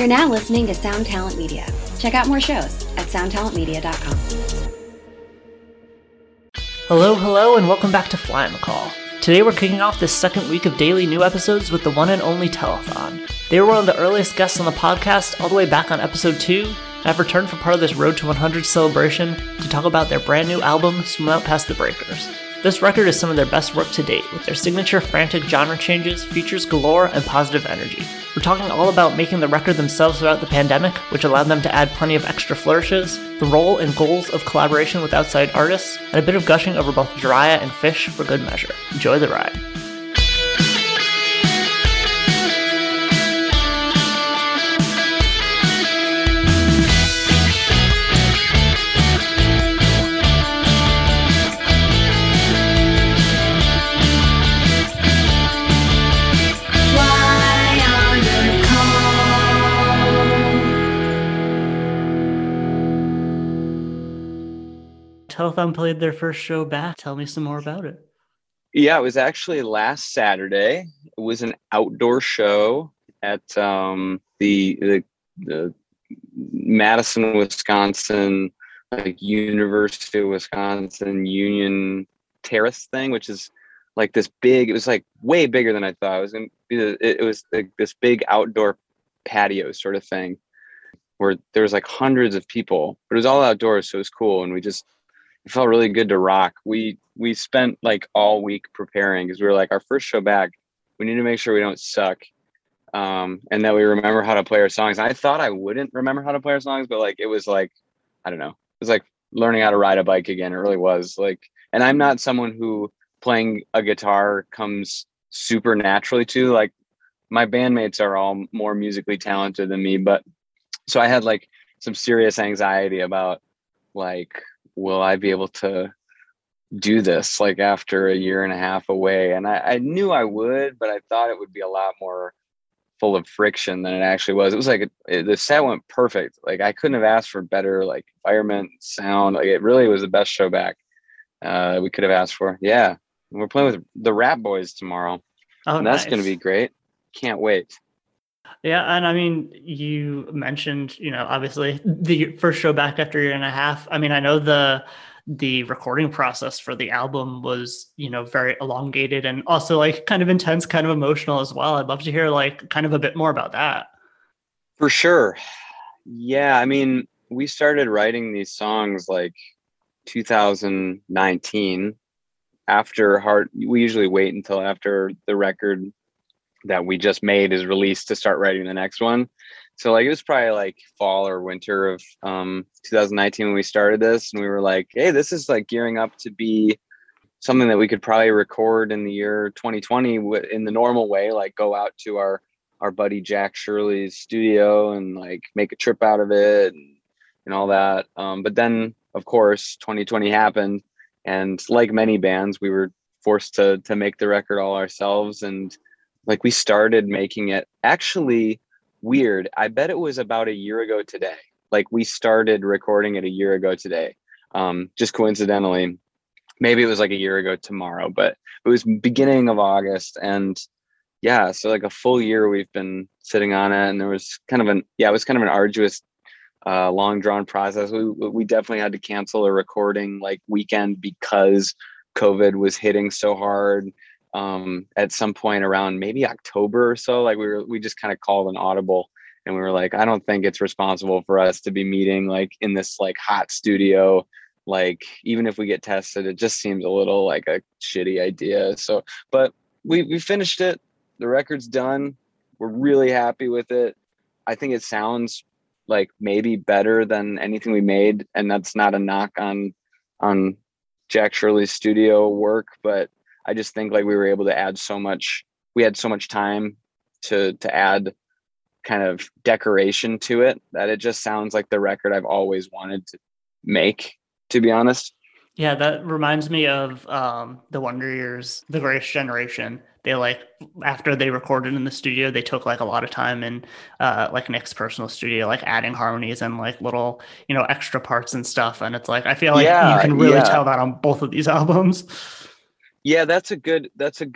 You're now listening to Sound Talent Media. Check out more shows at soundtalentmedia.com. Hello, and welcome back to Fly on the Call. Today we're kicking off this second week of daily new episodes with the one and only Telethon. They were one of the earliest guests on the podcast all the way back on episode 2, and have returned for part of this Road to 100 celebration to talk about their brand new album, Swim Out Past the Breakers. This record is some of their best work to date, with their signature frantic genre changes, features galore, and positive energy. We're talking all about making the record themselves throughout the pandemic, which allowed them to add plenty of extra flourishes, the role and goals of collaboration with outside artists, and a bit of gushing over both Jiraiya and Fish for good measure. Enjoy the ride. Telethon played their first show back. Tell me some more about it. Yeah, it was actually last Saturday. It was an outdoor show at the Madison, Wisconsin, like University of Wisconsin Union Terrace thing, which is like this big. It was like way bigger than I thought it was going to be. It was like this big outdoor patio sort of thing where there was like hundreds of people, but it was all outdoors, so it was cool. And it felt really good to rock. We spent like all week preparing because we were like, our first show back, we need to make sure we don't suck, and that we remember how to play our songs. And I thought I wouldn't remember how to play our songs, but like it was like, I don't know, it was like learning how to ride a bike again. It really was like. And I'm not someone who playing a guitar comes super naturally to. Like my bandmates are all more musically talented than me, but so I had like some serious anxiety about like, will I be able to do this like after a year and a half away? And I knew I would, but I thought it would be a lot more full of friction than it actually was. It was like the set went perfect. Like I couldn't have asked for better like environment, sound. Like it really was the best show back we could have asked for. Yeah. And we're playing with the Rat Boys tomorrow. Oh, and that's nice. going to be great. Can't wait. Yeah, and I mean, you mentioned, obviously the first show back after a year and a half. I mean, I know the recording process for the album was, very elongated and also like kind of intense, kind of emotional as well. I'd love to hear like kind of a bit more about that. For sure. Yeah, I mean, we started writing these songs like 2019 we usually wait until after the record that we just made is released to start writing the next one. So like it was probably like fall or winter of 2019 when we started this, and we were like, hey, this is like gearing up to be something that we could probably record in the year 2020 in the normal way, like go out to our buddy Jack Shirley's studio and like make a trip out of it and all that. But then of course 2020 happened, and like many bands, we were forced to make the record all ourselves. And like we started making it actually weird. I bet it was about a year ago today. Like we started recording it a year ago today. Just coincidentally, maybe it was like a year ago tomorrow, but it was beginning of August. And yeah, so like a full year we've been sitting on it. And there was kind of an arduous, long drawn process. We definitely had to cancel a recording like weekend because COVID was hitting so hard. At some point around maybe October or so, like we just kind of called an audible, and we were like, I don't think it's responsible for us to be meeting like in this like hot studio. Like even if we get tested, it just seems a little like a shitty idea. So, but we finished it. The record's done. We're really happy with it. I think it sounds like maybe better than anything we made, and that's not a knock on Jack Shirley's studio work, but I just think like we were able to add so much. We had so much time to add kind of decoration to it that it just sounds like the record I've always wanted to make, to be honest. Yeah, that reminds me of the Wonder Years, The Greatest Generation. They like, after they recorded in the studio, they took like a lot of time in like Nick's personal studio, like adding harmonies and like little, extra parts and stuff. And it's like, I feel like you can really tell that on both of these albums. Yeah, that's a good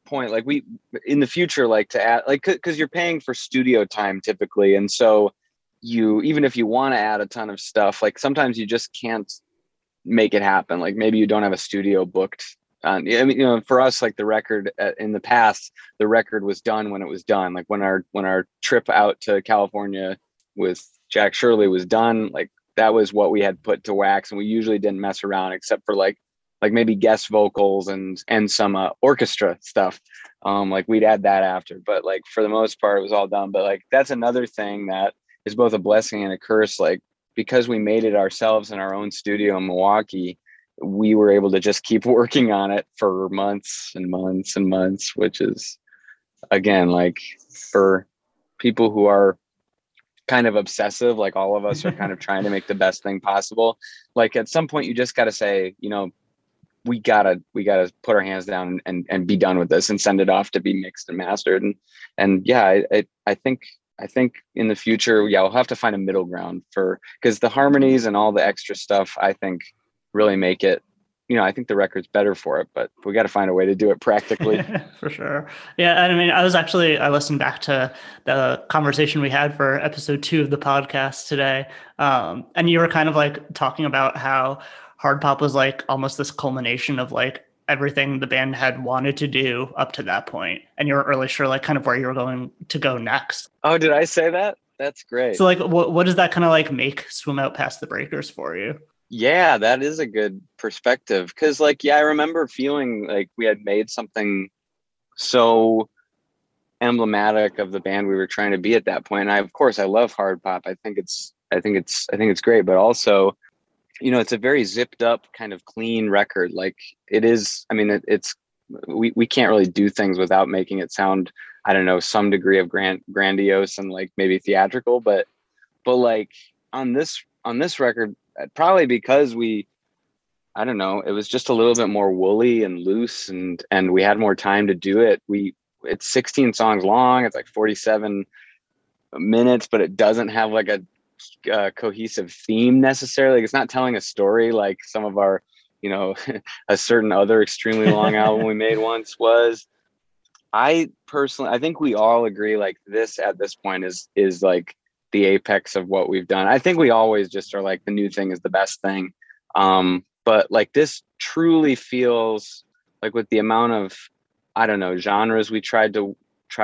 point, like we in the future, like to add, like, because you're paying for studio time typically, and so you, even if you want to add a ton of stuff, like sometimes you just can't make it happen. Like maybe you don't have a studio booked. I mean, you know, for us, like the record in the past, the record was done when it was done. Like when our trip out to California with Jack Shirley was done, like that was what we had put to wax, and we usually didn't mess around except for like maybe guest vocals and some orchestra stuff. Like we'd add that after, but like for the most part, it was all done. But like that's another thing that is both a blessing and a curse. Like because we made it ourselves in our own studio in Milwaukee, we were able to just keep working on it for months and months and months, which is, again, like for people who are kind of obsessive, like all of us are kind of trying to make the best thing possible. Like at some point you just got to say, you know, we gotta put our hands down and be done with this and send it off to be mixed and mastered. And yeah, I think in the future, yeah, we'll have to find a middle ground because the harmonies and all the extra stuff, I think really make it, you know, I think the record's better for it, but we got to find a way to do it practically. For sure. Yeah. And I mean, I listened back to the conversation we had for episode 2 of the podcast today. And you were kind of like talking about how Hard Pop was like almost this culmination of like everything the band had wanted to do up to that point. And you weren't really sure like kind of where you were going to go next. Oh, did I say that? That's great. So like, what does that kind of like make Swim Out Past the Breakers for you? Yeah, that is a good perspective. Cause like, yeah, I remember feeling like we had made something so emblematic of the band we were trying to be at that point. And of course I love Hard Pop. I think it's great, but also, you know, it's a very zipped up kind of clean record. Like it is, I mean, we can't really do things without making it sound, I don't know, some degree of grandiose and like maybe theatrical, but like on this record, probably because I don't know, it was just a little bit more woolly and loose and we had more time to do it. It's 16 songs long. It's like 47 minutes, but it doesn't have like a cohesive theme necessarily. Like it's not telling a story like some of our, you know, a certain other extremely long album we made once was. I think we all agree like this at this point is like the apex of what we've done. I think we always just are like the new thing is the best thing. But like this truly feels like with the amount of, I don't know, genres we tried to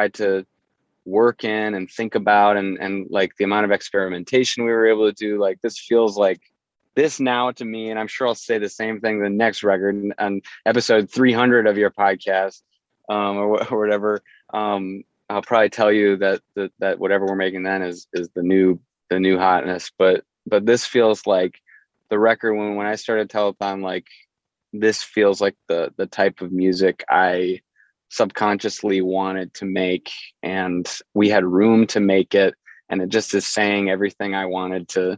work in and think about and like the amount of experimentation we were able to do, like this feels like this now to me, and I'm sure I'll say the same thing the next record on episode 300 of your podcast, or whatever. I'll probably tell you that whatever we're making then is the new hotness. But this feels like the record when I started Telethon, like this feels like the type of music I subconsciously wanted to make, and we had room to make it, and it just is saying everything I wanted to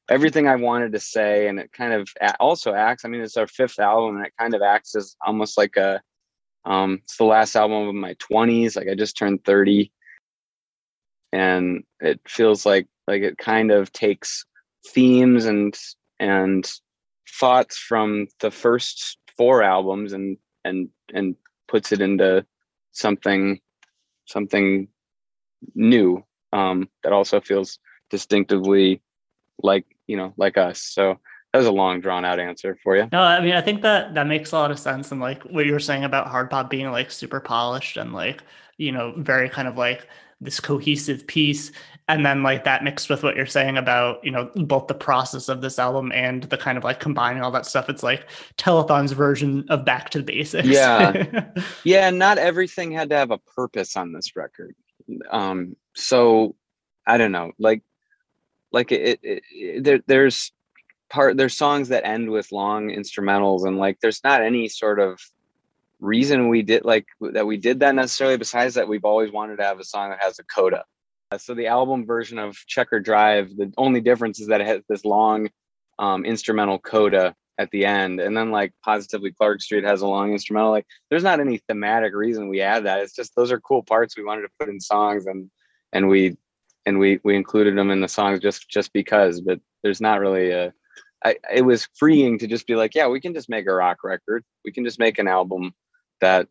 say. And it kind of also acts, I mean, it's our 5th album, and it kind of acts as almost like it's the last album of my 20s. Like I just turned 30, and it feels like it kind of takes themes and thoughts from the first 4 albums and puts it into something new, that also feels distinctively like, you know, like us. So that was a long drawn out answer for you. No, I mean, I think that makes a lot of sense. And like what you were saying about Hard Pop being like super polished and like, you know, very kind of like this cohesive piece. And then like that mixed with what you're saying about, you know, both the process of this album and the kind of like combining all that stuff. It's like Telethon's version of Back to the Basics. Yeah. Yeah. Not everything had to have a purpose on this record. So I don't know, like there's songs that end with long instrumentals, and like there's not any sort of reason we did that necessarily, besides that we've always wanted to have a song that has a coda. So the album version of Checker Drive, the only difference is that it has this long instrumental coda at the end, and then like Positively Clark Street has a long instrumental. Like there's not any thematic reason we add that. It's just those are cool parts we wanted to put in songs, and we included them in the songs just because. But there's not really it was freeing to just be like, yeah, we can just make a rock record. We can just make an album that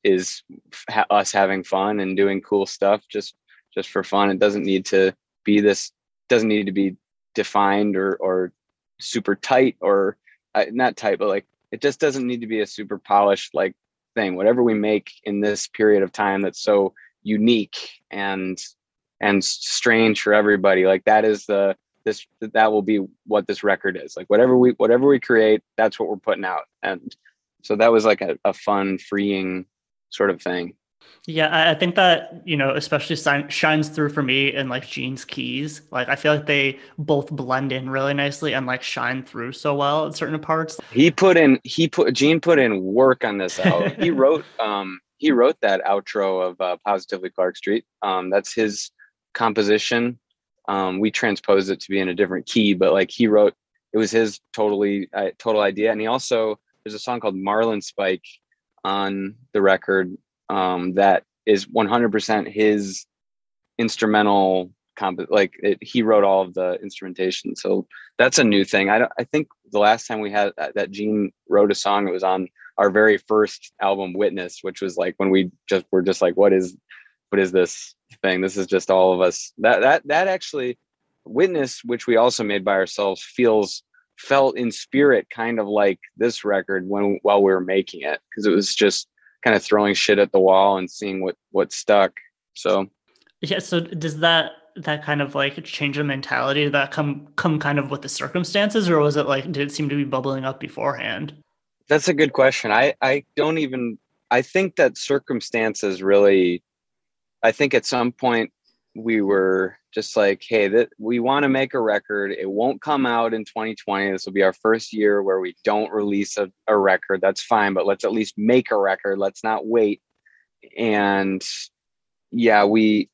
is us having fun and doing cool stuff just for fun. It doesn't need to be doesn't need to be defined or super tight or not tight, but like it just doesn't need to be a super polished like thing. Whatever we make in this period of time that's so unique and strange for everybody, like that will be what this record is. Like whatever we create, that's what we're putting out. And so that was like a fun, freeing sort of thing. Yeah, I think that, especially shines through for me in like Gene's keys. Like I feel like they both blend in really nicely and like shine through so well at certain parts. Gene put in work on this album. He wrote that outro of Positively Clark Street. That's his composition. We transposed it to be in a different key, but like he wrote, it was his total idea. And he also, there's a song called Marlin Spike on the record that is 100% his instrumental he wrote all of the instrumentation. So that's a new thing. I think the last time we had that Gene wrote a song, it was on our very first album, Witness, which was like when we were just like, what is this thing? This is just all of us. That actually, Witness, which we also made by ourselves, felt in spirit kind of like this record while we were making it, because it was just kind of throwing shit at the wall and seeing what stuck. So yeah. So does that kind of like change the mentality? Did that come kind of with the circumstances, or was it like, did it seem to be bubbling up beforehand? That's a good question. I think that circumstances really, I think at some point we were just like, hey, we want to make a record. It won't come out in 2020. This will be our first year where we don't release a record. That's fine, but let's at least make a record. Let's not wait. And yeah,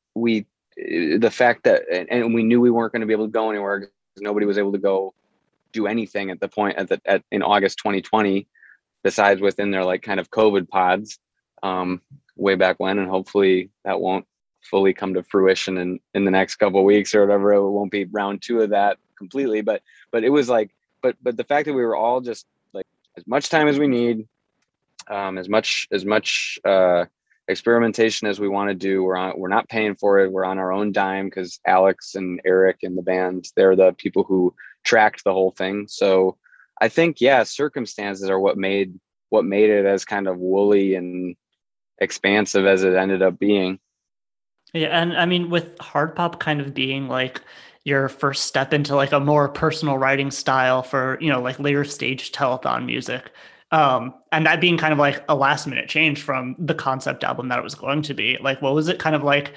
the fact that, and we knew we weren't going to be able to go anywhere because nobody was able to go do anything at the point in August 2020, besides within their like kind of COVID pods way back when. And hopefully that won't fully come to fruition in the next couple of weeks or whatever. It won't be round 2 of that completely, but it was like, but the fact that we were all just like, as much time as we need, as much experimentation as we want to do, we're not paying for it. We're on our own dime, because Alex and Eric and the band, they're the people who tracked the whole thing. So I think, yeah, circumstances are what made it as kind of woolly and expansive as it ended up being. Yeah, and I mean, with hard pop kind of being like your first step into like a more personal writing style for, like later stage telethon music, and that being kind of like a last minute change from the concept album that it was going to be, like, what was it kind of like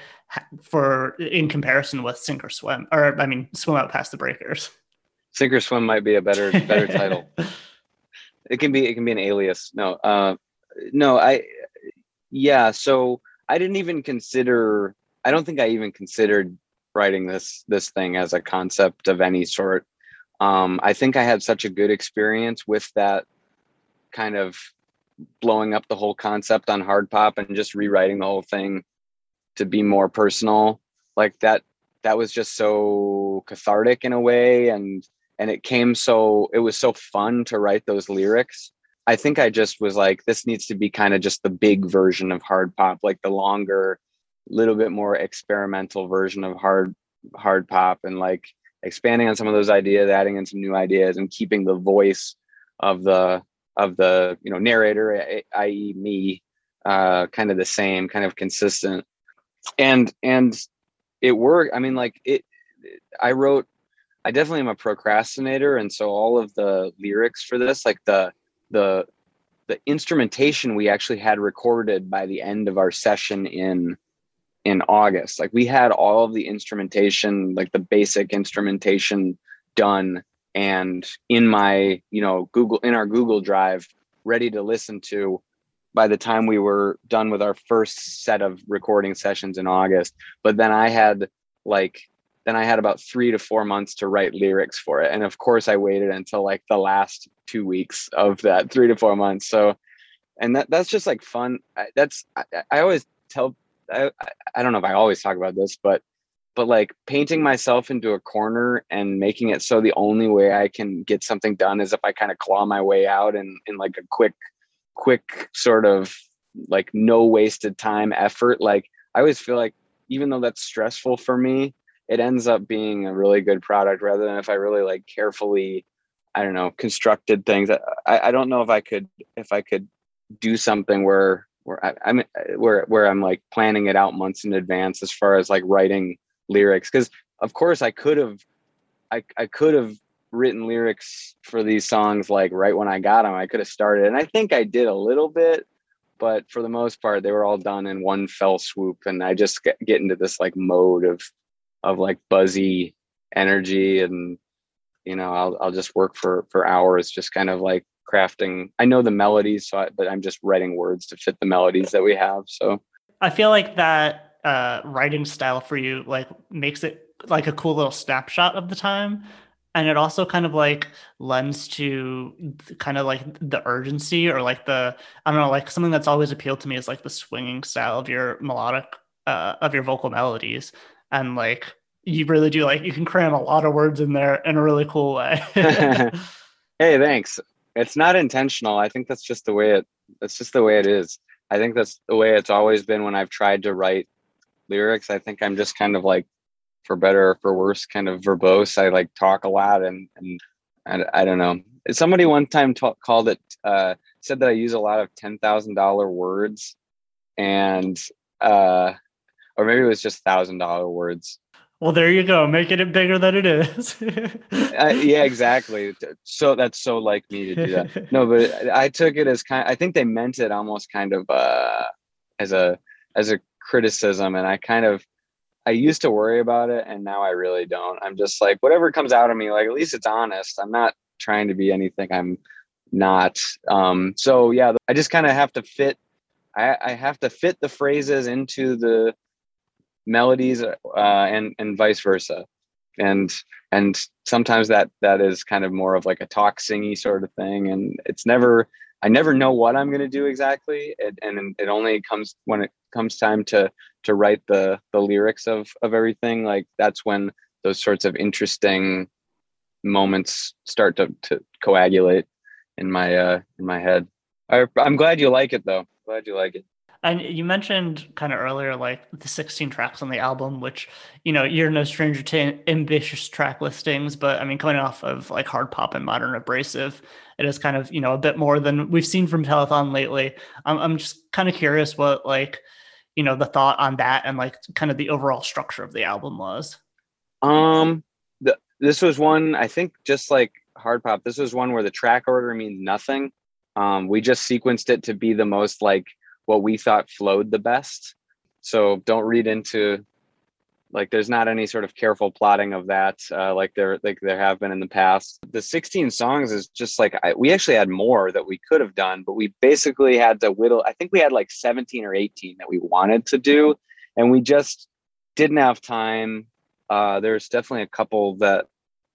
in comparison with Sink or Swim, or I mean, Swim Out Past the Breakers? Sink or Swim might be a better title. It can be an alias. So I don't think I even considered writing this thing as a concept of any sort. I think I had such a good experience with that kind of blowing up the whole concept on hard pop and just rewriting the whole thing to be more personal. Like that was just so cathartic in a way. And it was so fun to write those lyrics. I think I just was like, this needs to be kind of just the big version of hard pop, like the longer, little bit more experimental version of hard pop, and like expanding on some of those ideas, adding in some new ideas, and keeping the voice of the narrator, i.e. me, kind of the same, kind of consistent. And it worked. I mean, like I definitely am a procrastinator. And so all of the lyrics for this, like the instrumentation we actually had recorded by the end of our session in August. Like we had all of the instrumentation, like the basic instrumentation done, and in my, in our Google Drive, ready to listen to by the time we were done with our first set of recording sessions in August. But then I had about 3 to 4 months to write lyrics for it. And of course I waited until like the last 2 weeks of that 3 to 4 months. So, and that's just like fun. I always tell, I don't know if I always talk about this, but like painting myself into a corner and making it so the only way I can get something done is if I kind of claw my way out in like a quick sort of like no wasted time effort. Like I always feel like even though that's stressful for me, it ends up being a really good product rather than if I really like carefully, I don't know, constructed things. I don't know if I could do something where I'm like planning it out months in advance as far as like writing lyrics. Cause of course I could have written lyrics for these songs like right when I got them. I could have started, and I think I did a little bit, but for the most part they were all done in one fell swoop. And I just get into this like mode of like buzzy energy, and I'll just work for hours just kind of like crafting. I know the melodies, but I'm just writing words to fit the melodies that we have. So I feel like that writing style for you like makes it like a cool little snapshot of the time. And it also kind of like lends to kind of like the urgency, or like I don't know, like something that's always appealed to me is like the swinging style of your melodic, of your vocal melodies. And like, you really do, like, you can cram a lot of words in there in a really cool way. hey, thanks. It's not intentional. I think that's just the way it is. I think that's the way it's always been when I've tried to write lyrics. I think I'm just kind of like, for better or for worse, kind of verbose. I like talk a lot, and I don't know. Somebody one time called it, said that I use a lot of $10,000 words, and or maybe it was just $1,000 words. Well, there you go, making it bigger than it is. Yeah, exactly. So that's so like me to do that. No, but I took it as I think they meant it almost kind of as a criticism, and I used to worry about it, and now I really don't. I'm just like, whatever comes out of me, like, at least it's honest. I'm not trying to be anything I'm not. So yeah, I just kind of have to fit. I have to fit the phrases into the melodies, and vice versa. And sometimes that is kind of more of like a talk singy sort of thing. And I never know what I'm going to do exactly. And it only comes when it comes time to write the lyrics of everything. Like that's when those sorts of interesting moments start to coagulate in my head. I'm glad you like it though. Glad you like it. And you mentioned kind of earlier, like the 16 tracks on the album, which, you're no stranger to ambitious track listings, but I mean, coming off of like Hard Pop and Modern Abrasive, it is kind of, a bit more than we've seen from Telethon lately. I'm just kind of curious what like, the thought on that and like kind of the overall structure of the album was. This was one, I think, just like Hard Pop, this was one where the track order means nothing. We just sequenced it to be the most like what we thought flowed the best. So don't read into like there's not any sort of careful plotting of that, like there have been in the past. The 16 songs is just like we actually had more that we could have done, but we basically had to whittle. I think we had like 17 or 18 that we wanted to do, and we just didn't have time. There's definitely a couple that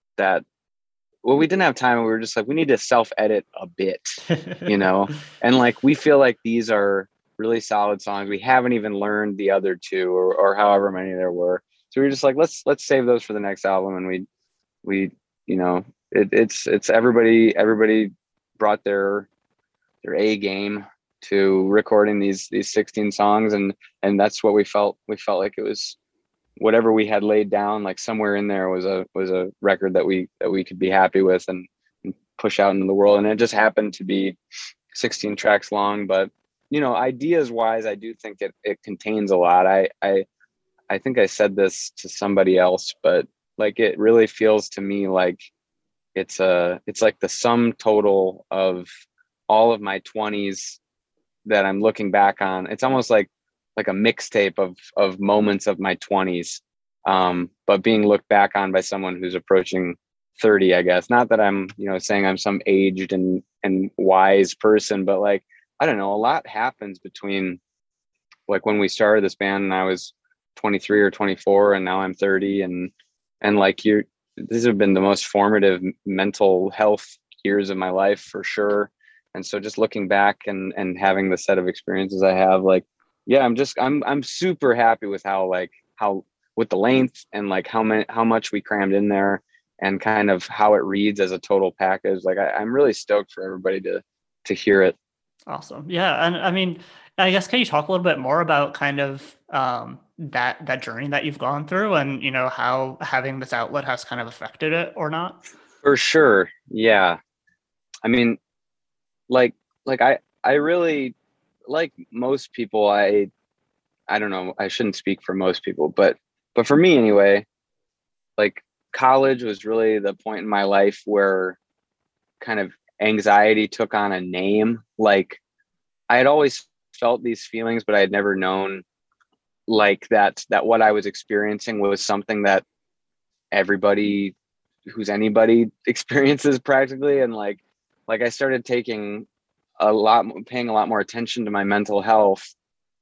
we didn't have time, and we were just like, we need to self-edit a bit, and like we feel like these are really solid songs. We haven't even learned the other two or however many there were. So we were just like, let's save those for the next album. And we it's everybody brought their A game to recording these 16 songs, and that's what we felt like it was. Whatever we had laid down, like somewhere in there was a record that we could be happy with and push out into the world. And it just happened to be 16 tracks long, but ideas wise, I do think it contains a lot. I think I said this to somebody else, but like it really feels to me like it's like the sum total of all of my 20s that I'm looking back on. It's almost like a mixtape of moments of my 20s, but being looked back on by someone who's approaching 30, I guess. Not that I'm saying I'm some aged and wise person, but like, I don't know, a lot happens between like when we started this band and I was 23 or 24 and now I'm 30, and like these have been the most formative mental health years of my life for sure. And so just looking back and having the set of experiences I have, like, yeah, I'm super happy with how with the length and like how much we crammed in there and kind of how it reads as a total package. Like I'm really stoked for everybody to hear it. Awesome. Yeah. And I mean, I guess, can you talk a little bit more about kind of that journey that you've gone through, and how having this outlet has kind of affected it or not? For sure. Yeah. I mean, like I really, like most people, I don't know, I shouldn't speak for most people, but for me anyway, like college was really the point in my life where kind of anxiety took on a name. Like I had always felt these feelings, but I had never known like that what I was experiencing was something that everybody who's anybody experiences practically. And like I started paying a lot more attention to my mental health,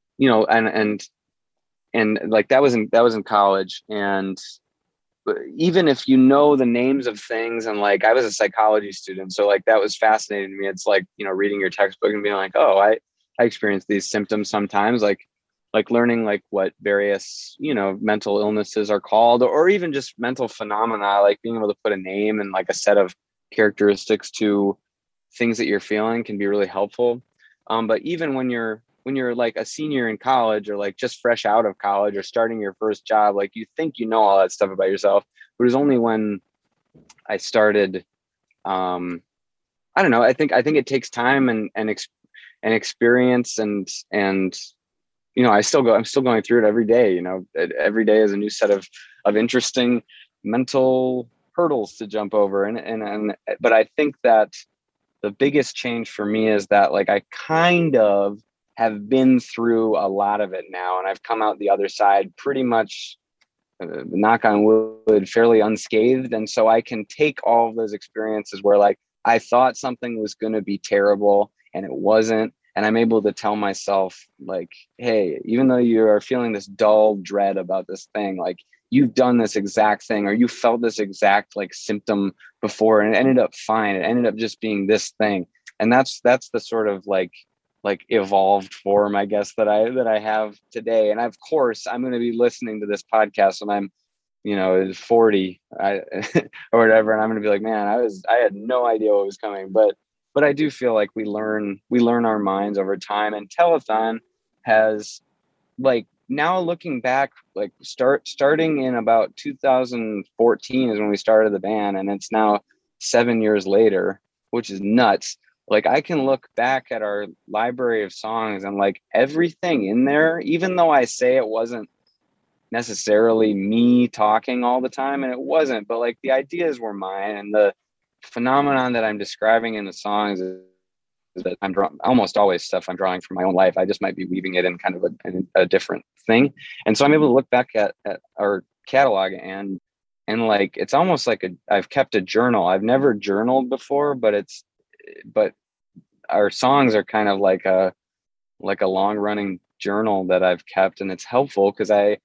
and like that was in college. And even if you know the names of things, and like I was a psychology student, so like that was fascinating to me. It's like, reading your textbook and being like, oh, I experience these symptoms sometimes, like learning like what various, mental illnesses are called, or even just mental phenomena, like being able to put a name and like a set of characteristics to things that you're feeling can be really helpful. But even when you're like a senior in college, or like just fresh out of college or starting your first job, like you think you know all that stuff about yourself. But it was only when I started, I don't know, I think it takes time and experience, and I'm still going through it every day. Every day is a new set of interesting mental hurdles to jump over. But I think that the biggest change for me is that like I kind of have been through a lot of it now, and I've come out the other side pretty much, knock on wood, fairly unscathed. And so I can take all of those experiences where like I thought something was going to be terrible and it wasn't. And I'm able to tell myself like, hey, even though you are feeling this dull dread about this thing, like you've done this exact thing, or you felt this exact like symptom before, and it ended up fine. It ended up just being this thing. And that's the sort of like evolved form, I guess, that I have today. And of course, I'm going to be listening to this podcast when I'm 40 or whatever, and I'm going to be like, man, I had no idea what was coming. But I do feel like we learn our minds over time. And telethon has, like, now looking back, like starting in about 2014 is when we started the band, and it's now 7 years later, which is nuts. Like I can look back at our library of songs, and like everything in there, even though I say it wasn't necessarily me talking all the time, and it wasn't, but like the ideas were mine, and the phenomenon that I'm describing in the songs is that I'm drawing almost always stuff I'm drawing from my own life. I just might be weaving it in kind of a different thing. And so I'm able to look back at our catalog, and like it's almost like I've kept a journal. I've never journaled before, but our songs are kind of like a long running journal that I've kept, and it's helpful because I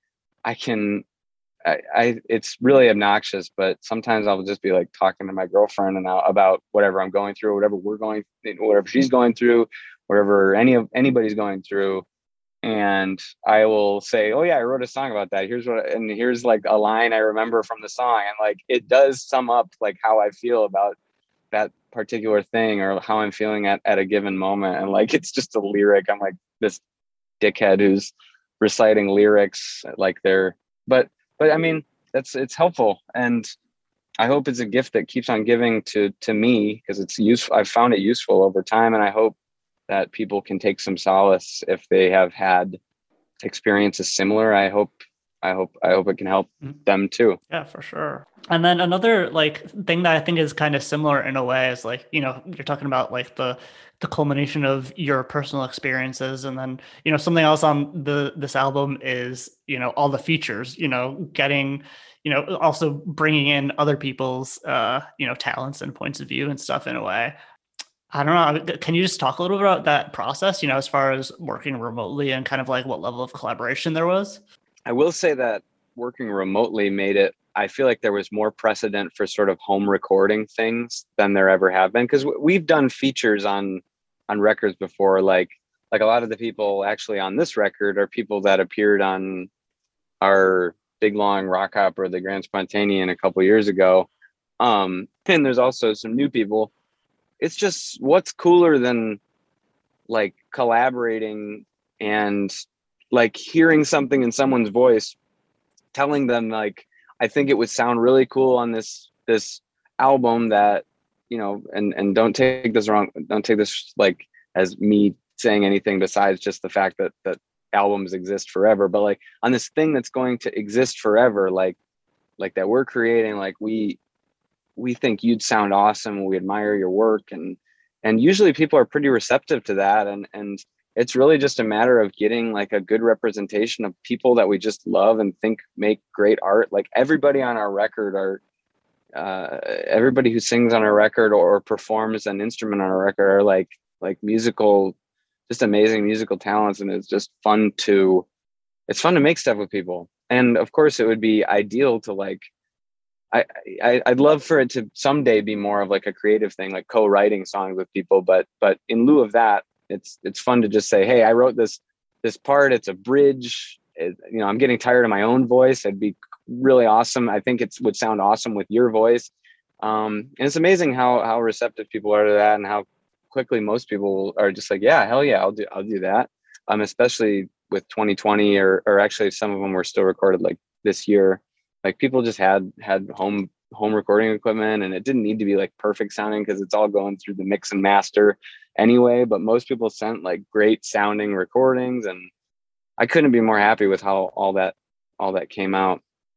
it's really obnoxious, but sometimes I'll just be like talking to my girlfriend and about whatever I'm going through, whatever she's going through, whatever anybody's going through. And I will say, oh yeah, I wrote a song about that. Here's like a line I remember from the song. And like, it does sum up like how I feel about that particular thing, or how I'm feeling at a given moment. And like, it's just a lyric. I'm like this dickhead who's reciting lyrics like but I mean, it's helpful, and I hope it's a gift that keeps on giving to me, because it's useful. I've found it useful over time, and I hope that people can take some solace if they have had experiences similar. I hope it can help them too. Yeah, for sure. And then another like thing that I think is kind of similar in a way is like, you're talking about like the culmination of your personal experiences. And then, something else on this album is, all the features, getting, also bringing in other people's, talents and points of view and stuff in a way. I don't know. Can you just talk a little bit about that process, as far as working remotely and kind of like what level of collaboration there was? I will say that working remotely I feel like there was more precedent for sort of home recording things than there ever have been. Because we've done features on records before, like a lot of the people actually on this record are people that appeared on our big long rock opera, the Grand Spontanean, a couple years ago. And there's also some new people. It's just, what's cooler than like collaborating and like hearing something in someone's voice, telling them like, I think it would sound really cool on this album that, you know, and don't take this wrong, don't take this like as me saying anything besides just the fact that albums exist forever, but like on this thing that's going to exist forever, like that we're creating, like we think you'd sound awesome, we admire your work, and usually people are pretty receptive to that, and it's really just a matter of getting like a good representation of people that we just love and think make great art. Like everybody on our record are everybody who sings on our record or performs an instrument on our record are like musical, just amazing musical talents, and it's just fun to make stuff with people. And of course it would be ideal to like I'd love for it to someday be more of like a creative thing, like co-writing songs with people, but in lieu of that, it's fun to just say, hey, I wrote this part, it's a bridge, you know, I'm getting tired of my own voice, it'd be really awesome, I think it would sound awesome with your voice. And it's amazing how receptive people are to that, and how quickly most people are just like, yeah, hell yeah, I'll do that. Especially with 2020, or actually some of them were still recorded like this year. Like people just had home recording equipment, and it didn't need to be like perfect sounding because it's all going through the mix and master anyway. But most people sent like great sounding recordings, and I couldn't be more happy with how all that came out.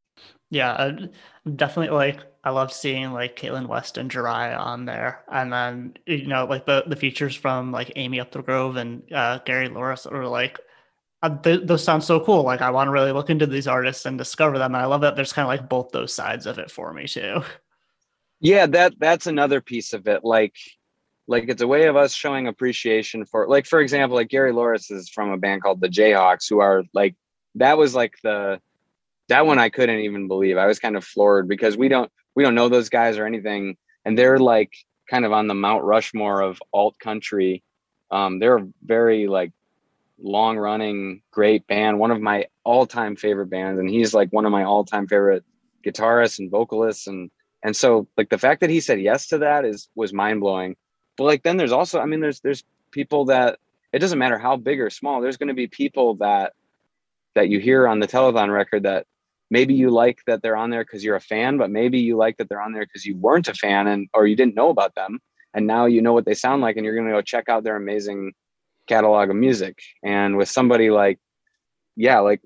Yeah, definitely. Like, I love seeing like Caitlin West and Jiraiya on there, and then, you know, like the features from like Amy Upthgrove and Gary Loris are like, those sound so cool. Like, I want to really look into these artists and discover them. And I love that there's kind of like both those sides of it for me too. Yeah, that's another piece of it. Like it's a way of us showing appreciation for, like, for example, like Gary Loris is from a band called the Jayhawks, who are like, that was like that one I couldn't even believe. I was kind of floored because we don't know those guys or anything, and they're like kind of on the Mount Rushmore of alt country. They're a very like long running great band, one of my all-time favorite bands, and he's like one of my all-time favorite guitarists and vocalists, and so like the fact that he said yes to that was mind-blowing. But like then there's also, I mean, there's people that, it doesn't matter how big or small, there's going to be people that you hear on the telethon record that maybe you like that they're on there because you're a fan, but maybe you like that they're on there because you weren't a fan, or you didn't know about them, and now you know what they sound like, and you're going to go check out their amazing catalog of music. And with somebody like, yeah, like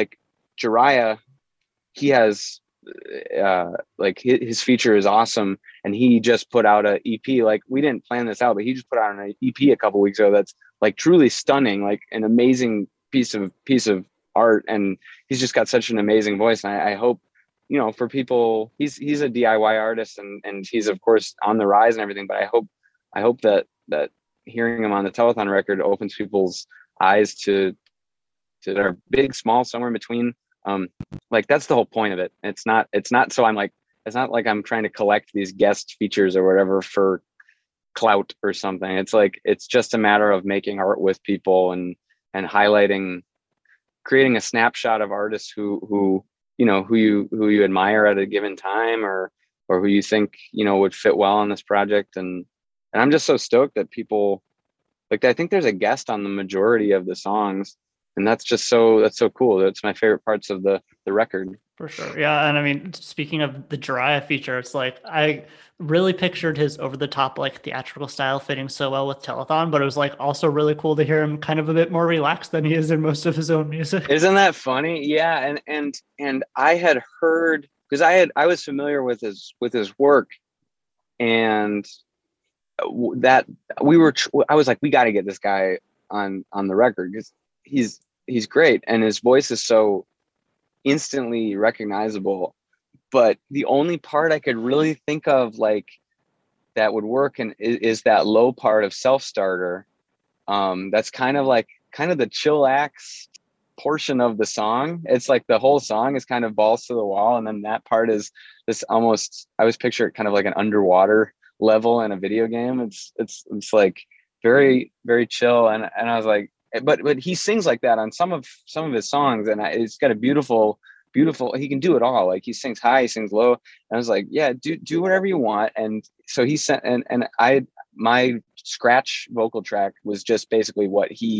Jiraiya, he has like his feature is awesome, and he just put out a EP. Like, we didn't plan this out, but he just put out an EP a couple weeks ago that's like truly stunning, like an amazing piece of art, and he's just got such an amazing voice. And I hope, you know, for people, he's a DIY artist, and he's of course on the rise and everything, but I hope that hearing him on the telethon record opens people's eyes to their big, small, somewhere in between. Like that's the whole point of it. It's not so I'm like, it's not like I'm trying to collect these guest features or whatever for clout or something. It's like, it's just a matter of making art with people and highlighting, creating a snapshot of artists who you know, who you admire at a given time, or who you think, you know, would fit well on this project. And I'm just so stoked that people like, I think there's a guest on the majority of the songs, and that's so cool. That's my favorite parts of the record. For sure. Yeah. And I mean, speaking of the Jiraiya feature, it's like, I really pictured his over the top, like theatrical style fitting so well with Telethon, but it was like also really cool to hear him kind of a bit more relaxed than he is in most of his own music. Isn't that funny? Yeah. And I had heard, because I was familiar with his work, and that I was like, we got to get this guy on the record, because he's great, and his voice is so instantly recognizable. But the only part I could really think of like that would work and is that low part of Self Starter. That's kind of the chillax portion of the song. It's like the whole song is kind of balls to the wall, and then that part is this almost, I was picturing kind of like an underwater level in a video game. It's like very, very chill, and I was like, but he sings like that on some of his songs, and it's got a beautiful, he can do it all. Like, he sings high, he sings low, and I was like, yeah, do whatever you want. And so he sent, and my scratch vocal track was just basically what he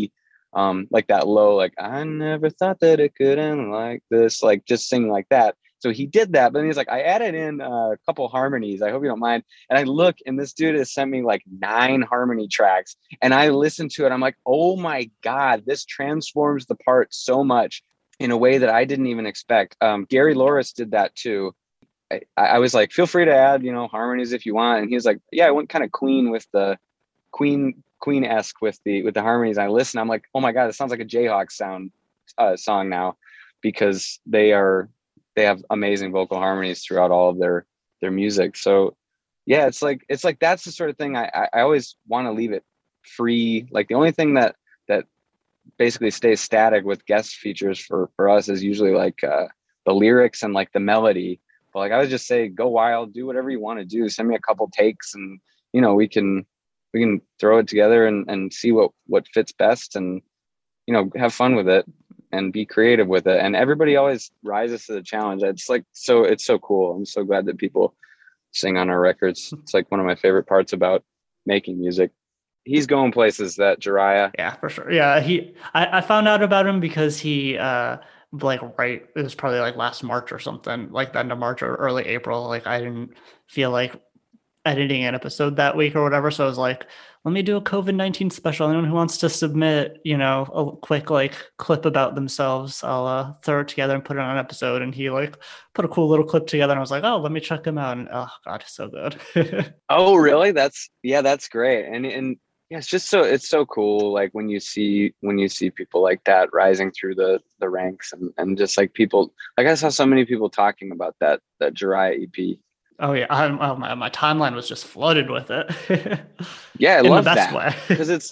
like that low, like I never thought that it could end like this, like just singing like that. So he did that, but then he's like, I added in a couple harmonies. I hope you don't mind. And I look, and this dude has sent me like 9 harmony tracks, and I listened to it. I'm like, oh my God, this transforms the part so much in a way that I didn't even expect. Gary Loris did that too. I was like, feel free to add, harmonies if you want. And he was like, yeah, I went kind of Queen with the Queen-esque with the harmonies. I listened, I'm like, oh my God, it sounds like a Jayhawk song now, because they have amazing vocal harmonies throughout all of their music. So yeah, it's like that's the sort of thing I always want to leave it free. Like the only thing that basically stays static with guest features for us is usually like the lyrics and like the melody. But like I would just say, go wild, do whatever you want to do. Send me a couple takes, and we can throw it together and see what fits best, and have fun with it and be creative with it. And everybody always rises to the challenge. It's like, it's so cool. I'm so glad that people sing on our records. It's like one of my favorite parts about making music. He's going places, that Jiraiya. Yeah, for sure. Yeah. I found out about him because he, it was probably like last March or something, like the end of March or early April. Like I didn't feel like editing an episode that week or whatever. So I was like, let me do a COVID-19 special. Anyone who wants to submit, a quick like clip about themselves, I'll throw it together and put it on an episode. And he like put a cool little clip together, and I was like, oh, let me check him out. And oh God, so good. Oh, really? That's great. And yeah, it's so cool. Like when you see people like that rising through the ranks, and just like people, like I saw so many people talking about that Jiraiya EP. Oh yeah, my timeline was just flooded with it. Yeah, I love the best that way. because it's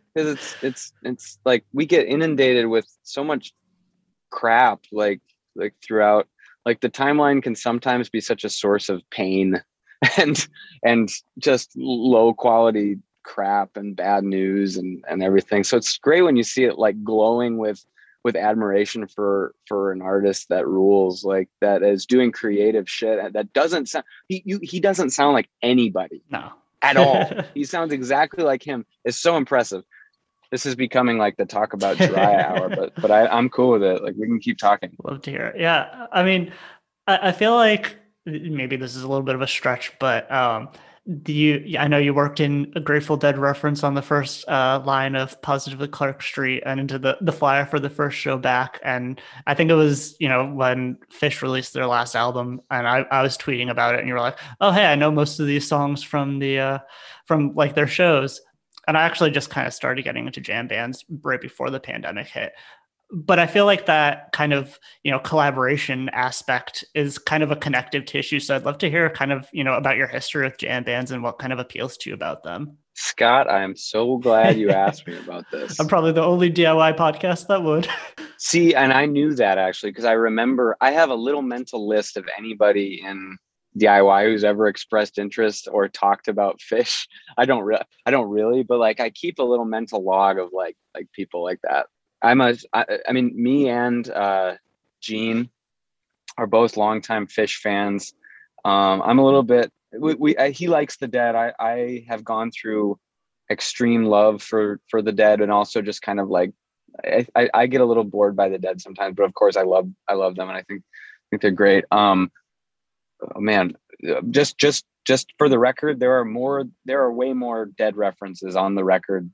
like we get inundated with so much crap, like throughout. Like the timeline can sometimes be such a source of pain and just low quality crap and bad news and everything. So it's great when you see it like glowing with admiration for an artist that rules, like that is doing creative shit that doesn't sound, he doesn't sound like anybody. No. At all. He sounds exactly like him. It's so impressive. This is becoming like the talk about Jiraiya hour, but I'm cool with it. Like we can keep talking. Love to hear it. Yeah. I mean, I feel like maybe this is a little bit of a stretch, but I know you worked in a Grateful Dead reference on the first line of Positively Clark Street and into the flyer for the first show back. And I think it was, when Phish released their last album, and I was tweeting about it, and you were like, oh, hey, I know most of these songs from from like their shows. And I actually just kind of started getting into jam bands right before the pandemic hit. But I feel like that kind of, collaboration aspect is kind of a connective tissue. So I'd love to hear kind of, about your history with jam bands and what kind of appeals to you about them. Scott, I'm so glad you asked me about this. I'm probably the only DIY podcast that would. See, and I knew that actually, because I remember I have a little mental list of anybody in DIY who's ever expressed interest or talked about Phish. I don't really, but like I keep a little mental log of like people like that. I mean, me and Gene are both longtime Phish fans. I'm a little bit. He likes the Dead. I have gone through extreme love for the Dead, and also just kind of like I get a little bored by the Dead sometimes. But of course, I love them, and I think they're great. Oh man, just for the record, there are way more Dead references on the record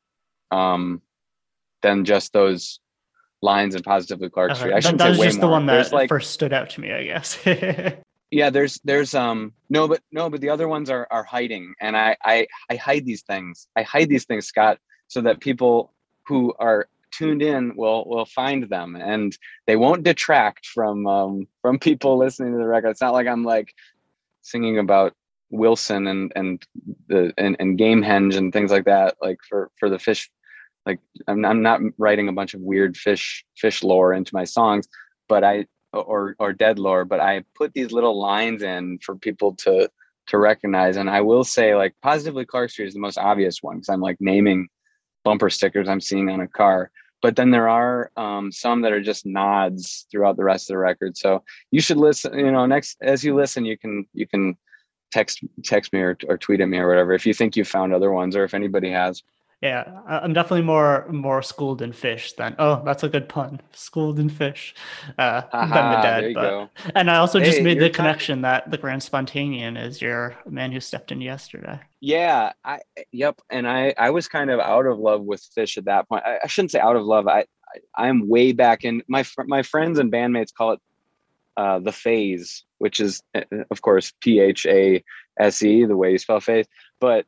than just those lines in Positively Clark Street. I shouldn't say way more. That was just the one that first stood out to me, I guess. Yeah, there's no, but the other ones are hiding, and I hide these things. I hide these things, Scott, so that people who are tuned in will find them, and they won't detract from people listening to the record. It's not like I'm like singing about Wilson and Gamehenge and things like that, like for the Phish. Like I'm not writing a bunch of weird Phish lore into my songs, but or Dead lore, but I put these little lines in for people to recognize. And I will say, like, Positively Clark Street is the most obvious one, because I'm like naming bumper stickers I'm seeing on a car. But then there are some that are just nods throughout the rest of the record. So you should listen. Next as you listen, you can text me or tweet at me or whatever if you think you found other ones, or if anybody has. Yeah, I'm definitely more schooled in Fish than, oh, that's a good pun, schooled in Fish, than the Haha, there Dead. you But go. and I also just Hey, made you're the timing. connection that the Grand Spontanean is your Man Who Stepped In Yesterday. Yeah, yep. And I was kind of out of love with Fish at that point. I shouldn't say out of love. I'm way back in my friends and bandmates call it the phase, which is of course Phase, the way you spell phase. But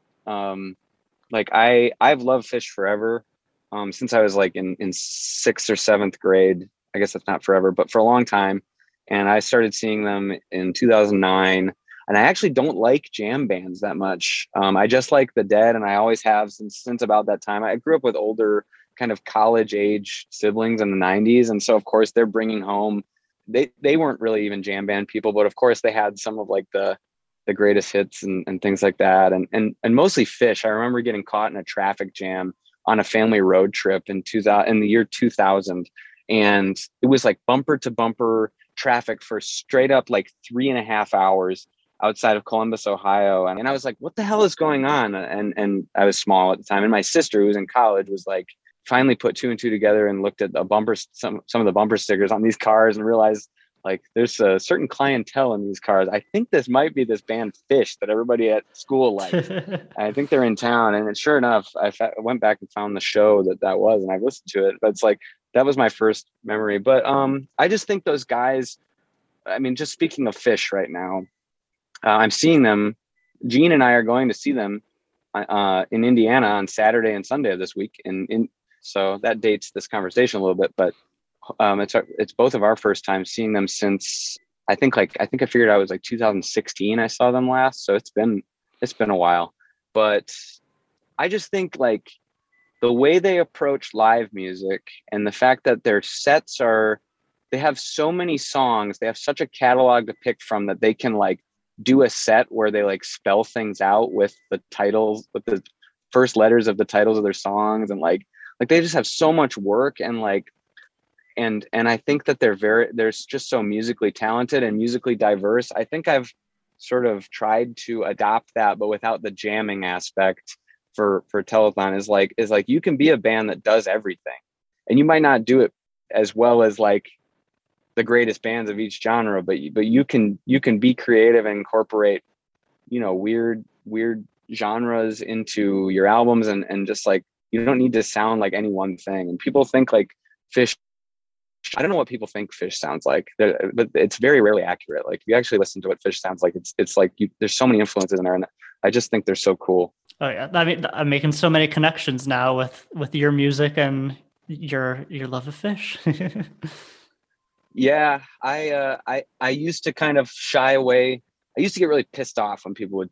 like I've loved Fish forever, since I was like in sixth or seventh grade. I guess that's not forever, but for a long time. And I started seeing them in 2009. And I actually don't like jam bands that much. I just like the Dead, and I always have since about that time. I grew up with older, kind of college age siblings in the 90s, and so of course they're bringing home. They weren't really even jam band people, but of course they had some of like the greatest hits and things like that, and mostly Fish. I remember getting caught in a traffic jam on a family road trip in the year 2000, and it was like bumper to bumper traffic for straight up like 3.5 hours outside of Columbus, Ohio. And I was like, what the hell is going on? And I was small at the time. And my sister, who was in college, was like, finally put two and two together and looked at some of the bumper stickers on these cars and realized like there's a certain clientele in these cars. I think this might be this band Fish that everybody at school likes. I think they're in town. And sure enough, went back and found the show that was, and I've listened to it. But it's like, that was my first memory. But I just think those guys, I mean, just speaking of Fish right now, I'm seeing them. Gene and I are going to see them in Indiana on Saturday and Sunday of this week. So that dates this conversation a little bit, but it's both of our first time seeing them since I think I figured out it was like 2016 I saw them last. So it's been a while, but I just think like the way they approach live music and the fact that their sets they have so many songs, they have such a catalog to pick from that they can like do a set where they like spell things out with the titles, with the first letters of the titles of their songs, and like they just have so much work, and like and I think that they're just so musically talented and musically diverse. I think I've sort of tried to adopt that, but without the jamming aspect for telethon. Is like you can be a band that does everything, and you might not do it as well as like the greatest bands of each genre, but you can be creative and incorporate, weird genres into your albums, and just like you don't need to sound like any one thing. And people think like Fish, I don't know what people think Fish sounds like, but it's very rarely accurate. Like if you actually listen to what Fish sounds like, it's like there's so many influences in there, and I just think they're so cool. Oh yeah, I mean, I'm making so many connections now with your music and your love of Fish. Yeah, I used to kind of shy away. I used to get really pissed off when people would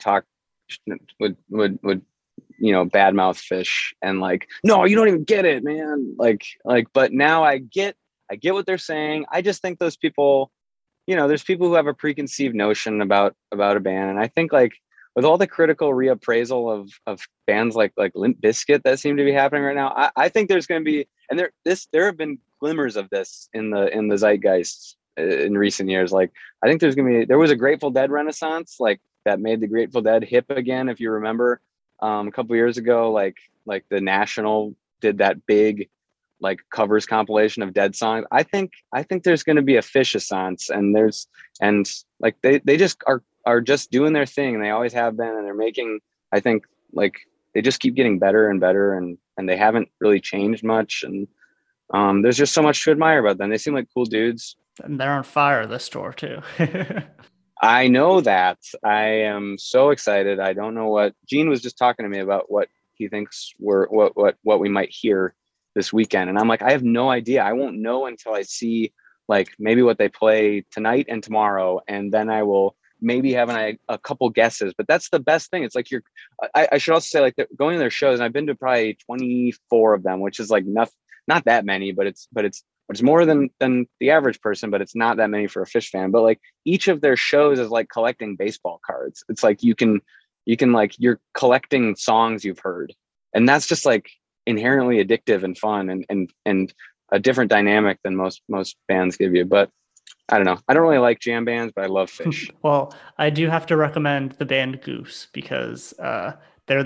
badmouth Fish and like, no, you don't even get it, man. Like, but now I get what they're saying. I just think those people, there's people who have a preconceived notion about a band, and I think like with all the critical reappraisal of bands like Limp Bizkit that seem to be happening right now, I think there's going to be, and there have been glimmers of this in the zeitgeist in recent years. Like I think there was a Grateful Dead renaissance, like that made the Grateful Dead hip again. If you remember, a couple years ago, like the National did that big like covers compilation of Dead songs. I think there's going to be a Fish renaissance, and like they just are just doing their thing, and they always have been, and they're making, I think like they just keep getting better and better, and they haven't really changed much, and there's just so much to admire about them. They seem like cool dudes. And they're on fire this tour too. I know that. I am so excited. I don't know what Gene was just talking to me about, what he thinks what we might hear this weekend, and I'm like, I have no idea. I won't know until I see like maybe what they play tonight and tomorrow, and then I will maybe have a couple guesses. But that's the best thing. It's like I should also say, like, going to their shows, and I've been to probably 24 of them, which is like not that many, but it's more than the average person, but it's not that many for a Fish fan. But like each of their shows is like collecting baseball cards. It's like you can like, you're collecting songs you've heard, and that's just like inherently addictive and fun, and a different dynamic than most bands give you. But I don't know. I don't really like jam bands, but I love Fish. Well, I do have to recommend the band Goose, because they're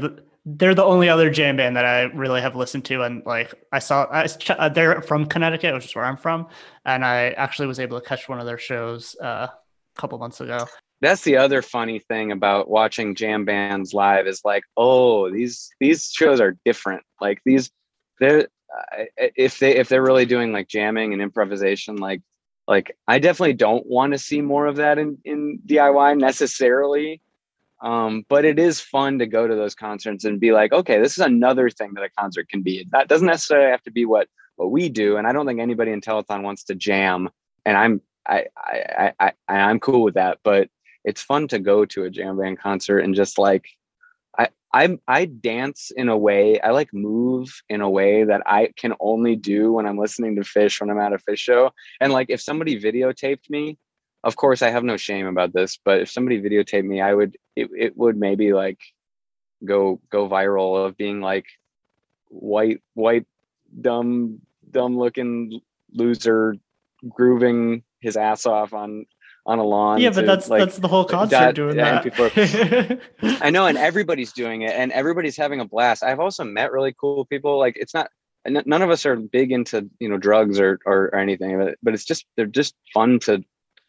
they're the only other jam band that I really have listened to. And like they're from Connecticut, which is where I'm from. And I actually was able to catch one of their shows a couple months ago. That's the other funny thing about watching jam bands live is like, oh, these shows are different. Like they're if they're really doing like jamming and improvisation, like I definitely don't want to see more of that in DIY necessarily. But it is fun to go to those concerts and be like, okay, this is another thing that a concert can be. That doesn't necessarily have to be what we do. And I don't think anybody in Telethon wants to jam. And I'm cool with that. But it's fun to go to a jam band concert and just like, I dance in a way, I like move in a way that I can only do when I'm listening to Phish, when I'm at a Phish show. And like, if somebody videotaped me, of course I have no shame about this, but if somebody videotaped me, it would maybe like go viral of being like white, dumb looking loser grooving his ass off on a lawn. Yeah, but that's the whole concert doing that. I know, and everybody's doing it, and everybody's having a blast. I've also met really cool people. Like, it's not, none of us are big into drugs or anything, but it's just, they're just fun to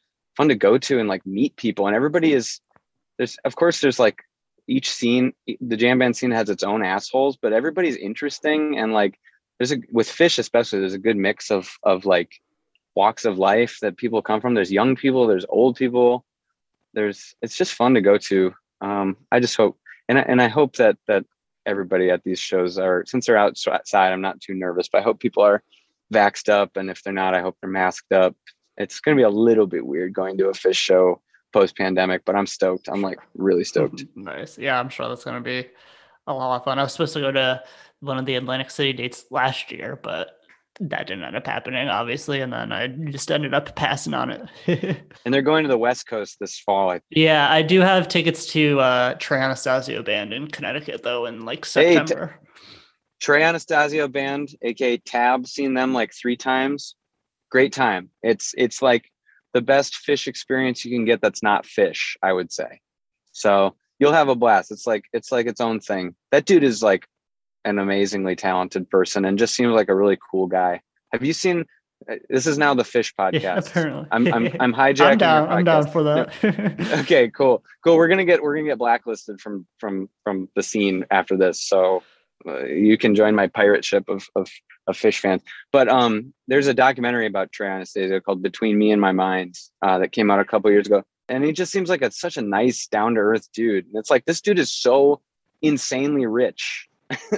go to and like meet people. And everybody is, there's like each scene, the jam band scene has its own assholes, but everybody's interesting. And like with Phish especially, there's a good mix of like walks of life that people come from. There's young people, there's old people, it's just fun to go to. I just hope, and I hope that everybody at these shows are, since they're outside, I'm not too nervous, but I hope people are vaxxed up. And if they're not, I hope they're masked up. It's going to be a little bit weird going to a Phish show post-pandemic, but I'm stoked. I'm like really stoked. Nice. Yeah, I'm sure that's going to be a lot of fun. I was supposed to go to one of the Atlantic City dates last year, but that didn't end up happening, obviously. And then I just ended up passing on it. And they're going to the West Coast this fall. Yeah, I do have tickets to Trey Anastasio Band in Connecticut, though, in like September. Trey Anastasio Band, aka Tab, seen them like 3 times. Great time. It's like the best Phish experience you can get that's not Phish, I would say. So you'll have a blast. It's like its own thing. That dude is like an amazingly talented person and just seems like a really cool guy. Have you seen, this is now the Phish podcast. Yeah, apparently. I'm hijacking. I'm down for that. Okay, cool. We're gonna get blacklisted from the scene after this. So you can join my pirate ship of Phish fans. But there's a documentary about Trey Anastasio called Between Me and My Mind that came out a couple years ago. And he just seems like such a nice, down-to-earth dude. And it's like, this dude is so insanely rich,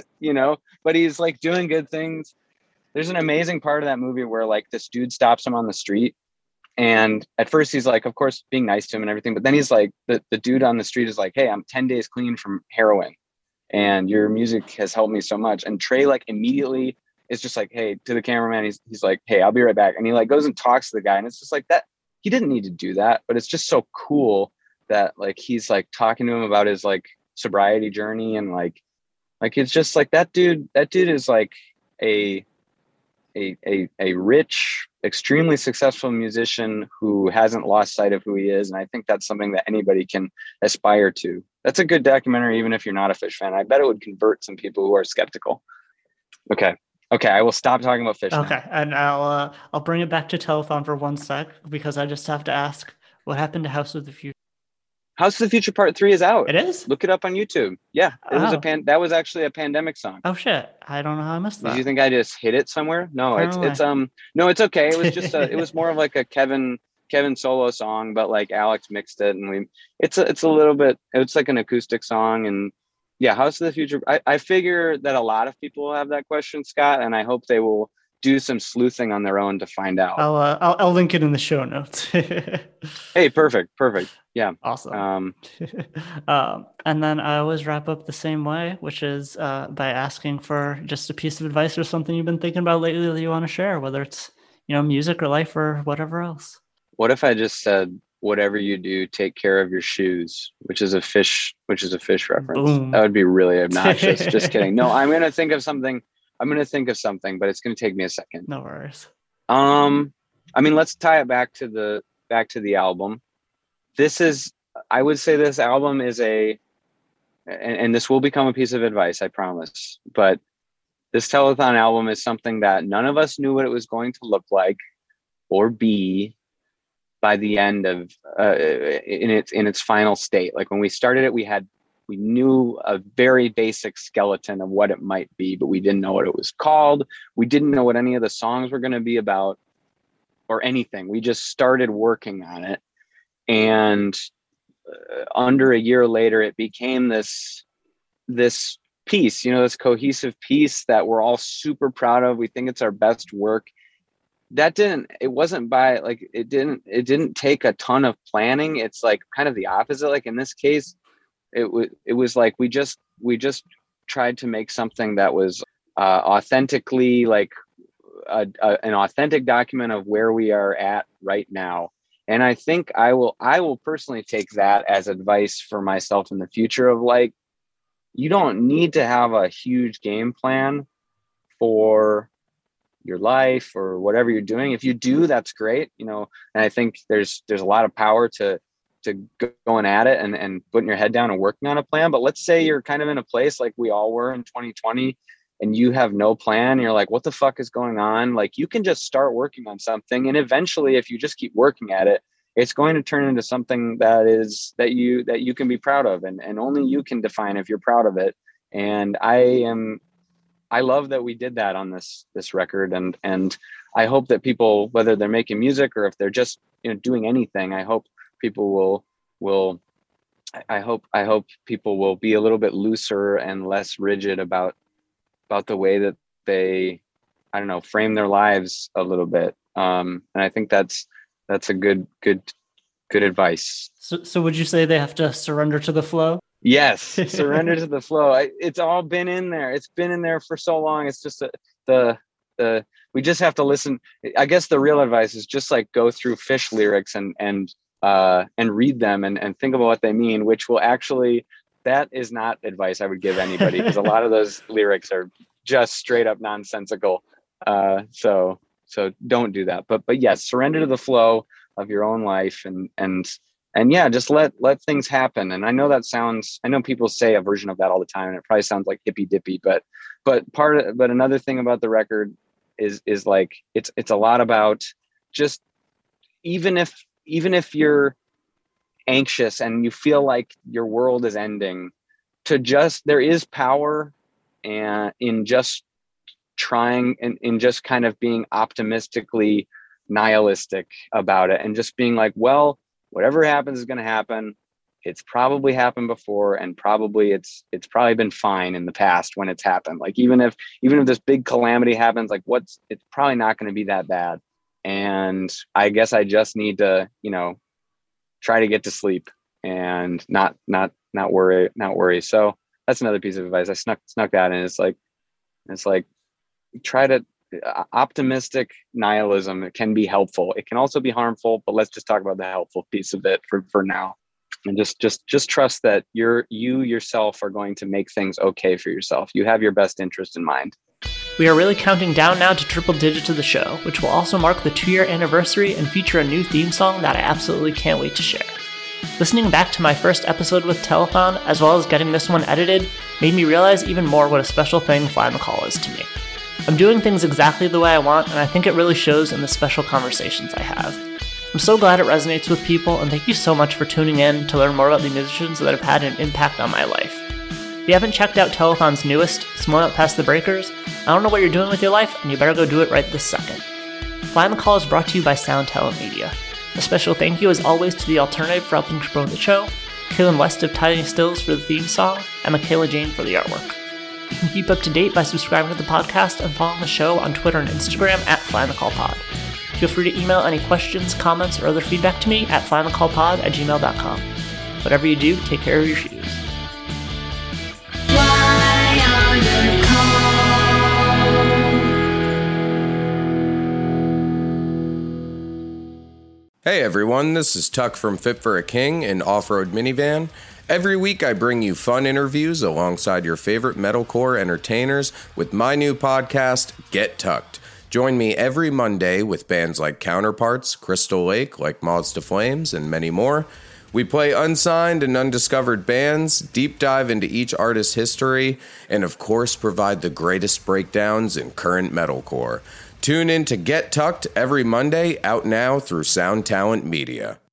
but he's like doing good things. There's an amazing part of that movie where like this dude stops him on the street. And at first he's like, of course, being nice to him and everything. But then he's like, the dude on the street is like, hey, I'm 10 days clean from heroin. And your music has helped me so much. And Trey like immediately is just like, hey, to the cameraman, he's like, hey, I'll be right back. And he like goes and talks to the guy. And it's just like that. He didn't need to do that, but it's just so cool that like he's like talking to him about his like sobriety journey. And like it's just like that dude is like a rich, extremely successful musician who hasn't lost sight of who he is. And I think that's something that anybody can aspire to. That's a good documentary, even if you're not a Phish fan. I bet it would convert some people who are skeptical. Okay, I will stop talking about Phish. Okay, now. And I'll bring it back to Telethon for 1 sec, because I just have to ask, what happened to House of the Future? House of the Future Part 3 is out. It is? Look it up on YouTube. Yeah, that was actually a pandemic song. Oh shit! I don't know how I missed that. Did you think I just hit it somewhere? No, it's okay. It was just it was more of like a Kevin solo song, but like Alex mixed it, and it's a little bit. It's like an acoustic song, and yeah, House of the Future. I figure that a lot of people will have that question, Scott, and I hope they will do some sleuthing on their own to find out. I'll link it in the show notes. Hey, perfect. Yeah. Awesome. And then I always wrap up the same way, which is by asking for just a piece of advice or something you've been thinking about lately that you want to share, whether it's, music or life or whatever else. What if I just said, whatever you do, take care of your shoes, which is a Phish reference. Boom. That would be really obnoxious. Just kidding. No, I'm going to think of something, but it's going to take me a second. No worries. Let's tie it back to the album. I would say this album is and this will become a piece of advice, I promise, but this telethon album is something that none of us knew what it was going to look like or be by the end of in its final state. Like when we started it, we knew a very basic skeleton of what it might be, but we didn't know what it was called. We didn't know what any of the songs were going to be about or anything. We just started working on it. And under a year later, it became this piece, this cohesive piece that we're all super proud of. We think it's our best work. It didn't take a ton of planning. It's like kind of the opposite. Like in this case, it was like we just tried to make something that was authentically like an authentic document of where we are at right now. And I think I will personally take that as advice for myself in the future of like, you don't need to have a huge game plan for your life or whatever you're doing. If you do, that's great. And I think there's a lot of power to going at it and putting your head down and working on a plan. But let's say you're kind of in a place like we all were in 2020 and you have no plan. You're like, what the fuck is going on? Like you can just start working on something. And eventually, if you just keep working at it, it's going to turn into something that you can be proud of. And only you can define if you're proud of it. And I love that we did that on this record. And I hope that people, whether they're making music or if they're just, doing anything, I hope people I hope people will be a little bit looser and less rigid about the way that they, frame their lives a little bit. And I think that's a good advice. So would you say they have to surrender to the flow? Yes. Surrender to the flow. It's all been in there. It's been in there for so long. It's just we just have to listen. I guess the real advice is just like go through Fish lyrics and read them and think about what they mean, which will actually, that is not advice I would give anybody because a lot of those lyrics are just straight up nonsensical. So don't do that. But yes, surrender to the flow of your own life and yeah, just let things happen. And I know people say a version of that all the time and it probably sounds like hippy dippy, but another thing about the record is like, it's a lot about just, even if you're anxious and you feel like your world is ending, there is power and in just trying and in just kind of being optimistically nihilistic about it and just being like, well, whatever happens is going to happen. It's probably happened before, and probably it's probably been fine in the past when it's happened. Like even if this big calamity happens, like it's probably not going to be that bad. And I guess I just need to, try to get to sleep and not worry. So that's another piece of advice. I snuck that in. It's like try to optimistic nihilism. It can be helpful. It can also be harmful, but let's just talk about the helpful piece of it for now. And just trust that you yourself are going to make things okay for yourself. You have your best interest in mind. We are really counting down now to triple digits of the show, which will also mark the 2-year anniversary and feature a new theme song that I absolutely can't wait to share. Listening back to my first episode with Telethon, as well as getting this one edited, made me realize even more what a special thing Fly on the Call is to me. I'm doing things exactly the way I want, and I think it really shows in the special conversations I have. I'm so glad it resonates with people, and thank you so much for tuning in to learn more about the musicians that have had an impact on my life. If you haven't checked out Telethon's newest, Smoke Out Past the Breakers, I don't know what you're doing with your life, and you better go do it right this second. Fly on the Call is brought to you by Sound Talent Media. A special thank you as always to The Alternative for helping to promote the show, Kaylin West of Tiny Stills for the theme song, and Michaela Jane for the artwork. You can keep up to date by subscribing to the podcast and following the show on Twitter and Instagram at FlyOnTheCallPod. Feel free to email any questions, comments, or other feedback to me at flyonthecallpod@gmail.com. Whatever you do, take care of your shoes. Fly on the call. Hey everyone, this is Tuck from Fit for a King, an off-road minivan. Every week I bring you fun interviews alongside your favorite metalcore entertainers with my new podcast, Get Tucked. Join me every Monday with bands like Counterparts, Crystal Lake, like Moths to Flames, and many more. We play unsigned and undiscovered bands, deep dive into each artist's history, and of course provide the greatest breakdowns in current metalcore. Tune in to Get Tucked every Monday, out now through Sound Talent Media.